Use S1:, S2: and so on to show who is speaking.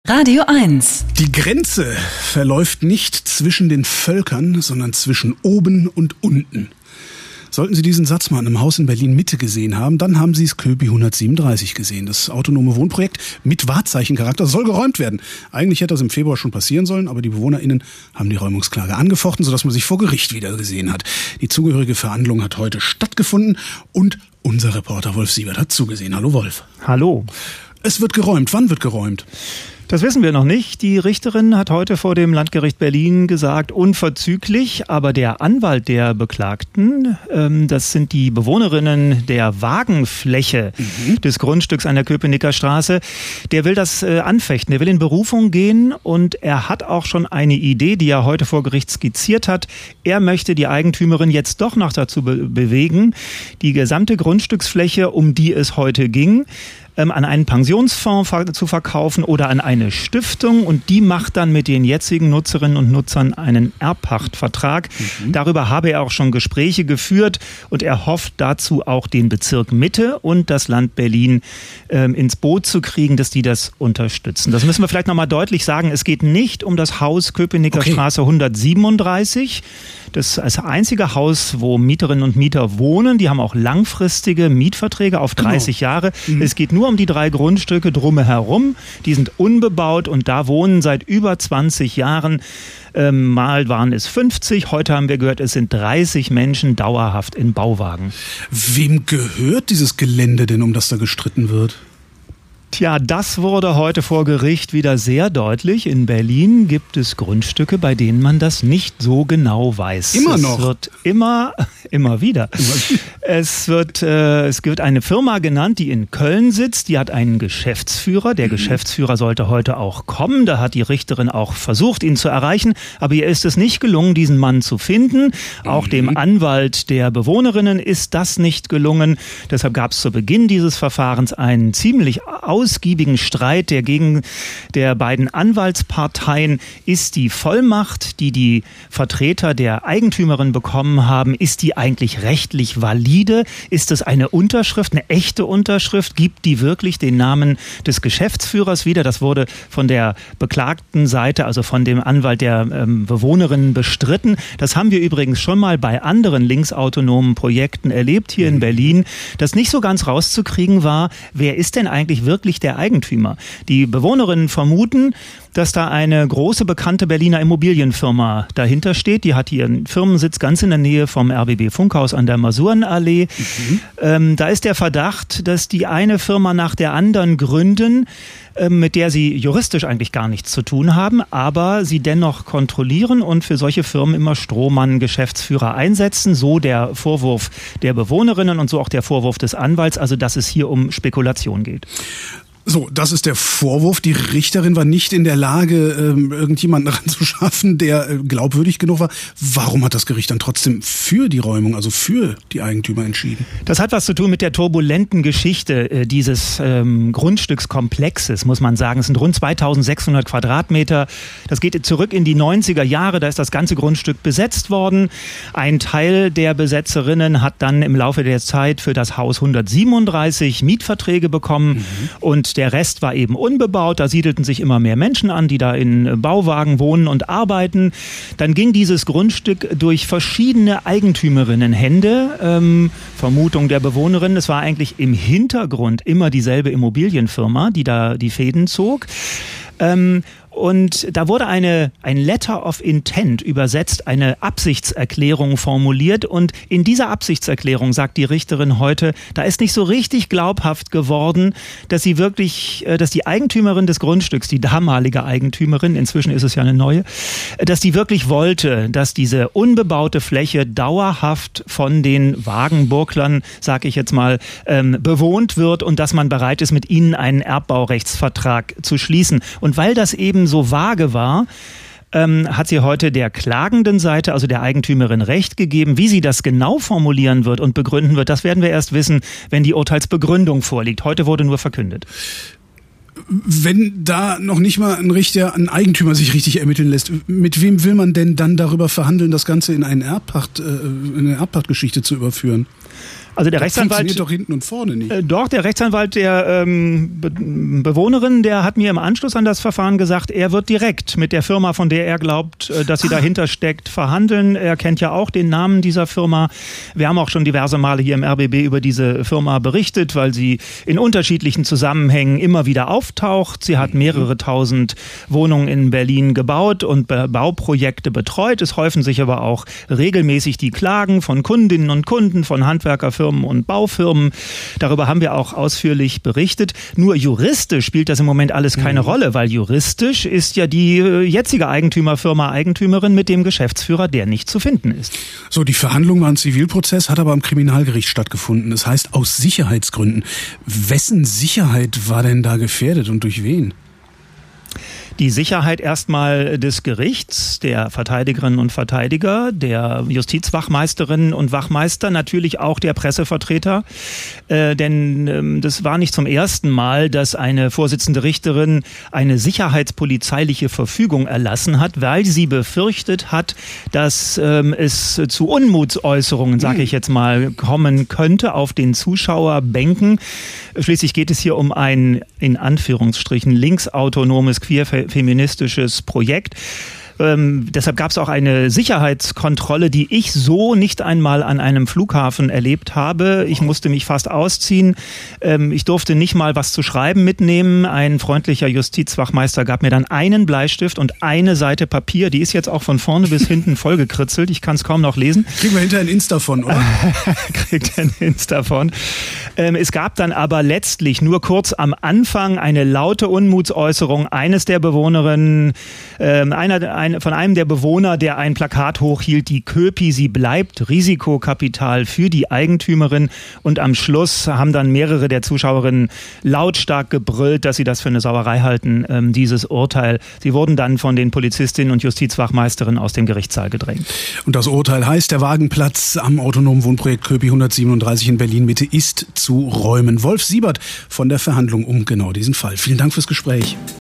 S1: Radio 1.
S2: Die Grenze verläuft nicht zwischen den Völkern, sondern zwischen oben und unten. Sollten Sie diesen Satz mal in einem Haus in Berlin-Mitte gesehen haben, dann haben Sie es Köpi 137 gesehen. Das autonome Wohnprojekt mit Wahrzeichencharakter soll geräumt werden. Eigentlich hätte das im Februar schon passieren sollen, aber die BewohnerInnen haben die Räumungsklage angefochten, sodass man sich vor Gericht wieder gesehen hat. Die zugehörige Verhandlung hat heute stattgefunden und unser Reporter Wolf Siebert hat zugesehen. Hallo Wolf.
S3: Hallo.
S2: Es wird geräumt. Wann wird geräumt?
S3: Das wissen wir noch nicht. Die Richterin hat heute vor dem Landgericht Berlin gesagt, unverzüglich. Aber der Anwalt der Beklagten, das sind die Bewohnerinnen der Wagenfläche des Grundstücks an der Köpenicker Straße, der will das anfechten. Der will in Berufung gehen und er hat auch schon eine Idee, die er heute vor Gericht skizziert hat. Er möchte die Eigentümerin jetzt doch noch dazu bewegen, die gesamte Grundstücksfläche, um die es heute ging, an einen Pensionsfonds zu verkaufen oder an eine Stiftung, und die macht dann mit den jetzigen Nutzerinnen und Nutzern einen Erbpachtvertrag. Darüber habe er auch schon Gespräche geführt und er hofft dazu auch den Bezirk Mitte und das Land Berlin ins Boot zu kriegen, dass die das unterstützen. Das müssen wir vielleicht nochmal deutlich sagen. Es geht nicht um das Haus Köpenicker Straße 137. Das ist das einzige Haus, wo Mieterinnen und Mieter wohnen. Die haben auch langfristige Mietverträge auf 30 Jahre. Es geht nur um die 3 Grundstücke drumherum. Die sind unbebaut und da wohnen seit über 20 Jahren. Mal waren es 50, heute haben wir gehört, es sind 30 Menschen dauerhaft in Bauwagen.
S2: Wem gehört dieses Gelände denn, um das da gestritten wird?
S3: Tja, das wurde heute vor Gericht wieder sehr deutlich. In Berlin gibt es Grundstücke, bei denen man das nicht so genau weiß.
S2: Immer noch?
S3: Es wird immer wieder. Es wird eine Firma genannt, die in Köln sitzt. Die hat einen Geschäftsführer. Der Geschäftsführer sollte heute auch kommen. Da hat die Richterin auch versucht, ihn zu erreichen. Aber ihr ist es nicht gelungen, diesen Mann zu finden. Auch dem Anwalt der Bewohnerinnen ist das nicht gelungen. Deshalb gab es zu Beginn dieses Verfahrens einen ziemlich ausgiebigen Streit. Der beiden Anwaltsparteien ist die Vollmacht, die die Vertreter der Eigentümerin bekommen haben, ist die eigentlich rechtlich valide? Ist es eine Unterschrift, eine echte Unterschrift? Gibt die wirklich den Namen des Geschäftsführers wieder? Das wurde von der beklagten Seite, also von dem Anwalt der Bewohnerinnen, bestritten. Das haben wir übrigens schon mal bei anderen linksautonomen Projekten erlebt hier in Berlin, dass nicht so ganz rauszukriegen war, wer ist denn eigentlich wirklich der Eigentümer. Die Bewohnerinnen vermuten, dass da eine große bekannte Berliner Immobilienfirma dahinter steht. Die hat ihren Firmensitz ganz in der Nähe vom RBB Funkhaus an der Masurenallee. Da ist der Verdacht, dass die eine Firma nach der anderen gründen, mit der sie juristisch eigentlich gar nichts zu tun haben, aber sie dennoch kontrollieren und für solche Firmen immer Strohmann, Geschäftsführer einsetzen. So der Vorwurf der Bewohnerinnen und so auch der Vorwurf des Anwalts, also dass es hier um Spekulation geht.
S2: So, das ist der Vorwurf. Die Richterin war nicht in der Lage, irgendjemanden ranzuschaffen, der glaubwürdig genug war. Warum hat das Gericht dann trotzdem für die Räumung, also für die Eigentümer entschieden?
S3: Das hat was zu tun mit der turbulenten Geschichte dieses Grundstückskomplexes, muss man sagen. Es sind rund 2600 Quadratmeter. Das geht zurück in die 90er Jahre. Da ist das ganze Grundstück besetzt worden. Ein Teil der Besetzerinnen hat dann im Laufe der Zeit für das Haus 137 Mietverträge bekommen und der Rest war eben unbebaut. Da siedelten sich immer mehr Menschen an, die da in Bauwagen wohnen und arbeiten. Dann ging dieses Grundstück durch verschiedene Eigentümerinnenhände. Vermutung der Bewohnerin, es war eigentlich im Hintergrund immer dieselbe Immobilienfirma, die da die Fäden zog. Und da wurde ein Letter of Intent übersetzt, eine Absichtserklärung formuliert. Und in dieser Absichtserklärung, sagt die Richterin heute, da ist nicht so richtig glaubhaft geworden, dass die Eigentümerin des Grundstücks, die damalige Eigentümerin, inzwischen ist es ja eine neue, dass die wirklich wollte, dass diese unbebaute Fläche dauerhaft von den Wagenburglern, sag ich jetzt mal, bewohnt wird und dass man bereit ist, mit ihnen einen Erbbaurechtsvertrag zu schließen. Und weil das eben so vage war, hat sie heute der klagenden Seite, also der Eigentümerin, Recht gegeben. Wie sie das genau formulieren wird und begründen wird, das werden wir erst wissen, wenn die Urteilsbegründung vorliegt. Heute wurde nur verkündet.
S2: Wenn da noch nicht mal ein Eigentümer sich richtig ermitteln lässt, mit wem will man denn dann darüber verhandeln, das Ganze in eine Erbpachtgeschichte zu überführen?
S3: Also der Rechtsanwalt
S2: funktioniert doch hinten und vorne nicht.
S3: Doch, der Rechtsanwalt der Bewohnerin, der hat mir im Anschluss an das Verfahren gesagt, er wird direkt mit der Firma, von der er glaubt, dass sie dahinter steckt, verhandeln. Er kennt ja auch den Namen dieser Firma. Wir haben auch schon diverse Male hier im RBB über diese Firma berichtet, weil sie in unterschiedlichen Zusammenhängen immer wieder auftaucht. Sie hat mehrere tausend Wohnungen in Berlin gebaut und Bauprojekte betreut. Es häufen sich aber auch regelmäßig die Klagen von Kundinnen und Kunden, von Handwerkerfirmen und Baufirmen. Darüber haben wir auch ausführlich berichtet. Nur juristisch spielt das im Moment alles keine Rolle, weil juristisch ist ja die jetzige Eigentümerfirma Eigentümerin mit dem Geschäftsführer, der nicht zu finden ist.
S2: So, die Verhandlung war ein Zivilprozess, hat aber am Kriminalgericht stattgefunden. Das heißt aus Sicherheitsgründen. Wessen Sicherheit war denn da gefährdet und durch wen?
S3: Die Sicherheit erstmal des Gerichts, der Verteidigerinnen und Verteidiger, der Justizwachmeisterinnen und Wachmeister, natürlich auch der Pressevertreter. Denn das war nicht zum ersten Mal, dass eine Vorsitzende Richterin eine sicherheitspolizeiliche Verfügung erlassen hat, weil sie befürchtet hat, dass es zu Unmutsäußerungen, sage ich jetzt mal, kommen könnte auf den Zuschauerbänken. Schließlich geht es hier um ein, in Anführungsstrichen, linksautonomes, queerfeministisches Projekt. Deshalb gab es auch eine Sicherheitskontrolle, die ich so nicht einmal an einem Flughafen erlebt habe. Ich musste mich fast ausziehen. Ich durfte nicht mal was zu schreiben mitnehmen. Ein freundlicher Justizwachmeister gab mir dann einen Bleistift und eine Seite Papier. Die ist jetzt auch von vorne bis hinten vollgekritzelt. Ich kann es kaum noch lesen.
S2: Kriegen wir hinterher ein Insta von, oder?
S3: Kriegt ein Insta von. Es gab dann aber letztlich nur kurz am Anfang eine laute Unmutsäußerung eines der Bewohnerinnen, von einem der Bewohner, der ein Plakat hochhielt, die Köpi, sie bleibt Risikokapital für die Eigentümerin. Und am Schluss haben dann mehrere der Zuschauerinnen lautstark gebrüllt, dass sie das für eine Sauerei halten, dieses Urteil. Sie wurden dann von den Polizistinnen und Justizwachmeisterinnen aus dem Gerichtssaal gedrängt.
S2: Und das Urteil heißt, der Wagenplatz am autonomen Wohnprojekt Köpi 137 in Berlin-Mitte ist zu räumen. Wolf Siebert von der Verhandlung um genau diesen Fall. Vielen Dank fürs Gespräch.